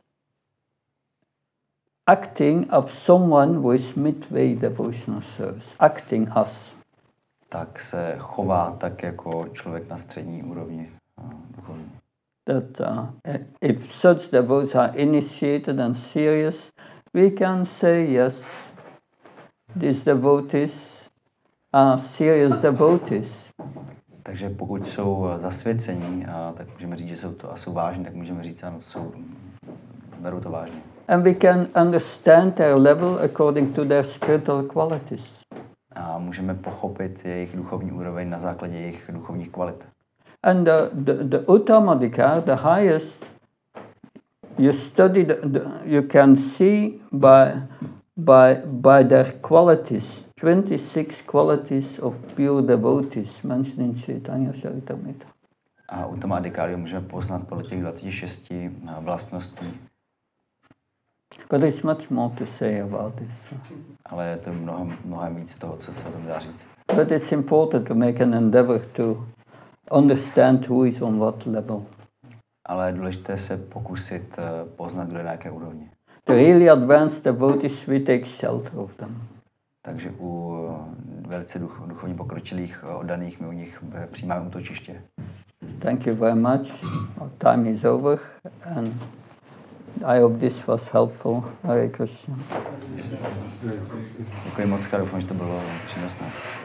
acting of someone who is midway devotional service, acting as. tak se chová tak jako člověk na střední úrovni uh, duchovní. That uh, if such devotees are initiated and serious, we can say yes, these devotees are serious devotees. Takže pokud jsou zasvěcení, tak můžeme říct, že jsou to a jsou vážní, tak můžeme říct, ano, jsou, berou to vážně. And we can understand their level according to their spiritual qualities. A můžeme pochopit jejich duchovní úroveň na základě jejich duchovních kvalit. And the, the, the Uttamadika, the highest, you study, the, the, you can see by, by, by their qualities, twenty-six qualities of pure devotees mentioned in Chaitanya Charitamrita. A Uttamadikāju můžeme poznat podle těch dvaceti šesti vlastností. But there's much more to say about this. Ale je to mnohem, mnohem víc toho, co se o tom dá říct. But it's important to make an endeavor to understand who is on what level. Ale je důležité se pokusit poznat, kdo je na jaké úrovni. The really advanced devotees, we take shelter of them. Takže u velice duch, duchovně pokročilých oddaných my u nich přijímáme útočiště. Thank you very much. Our time is over and I hope this was helpful. Hare Krishna. Děkuji moc, doufám, že to bylo přínosné.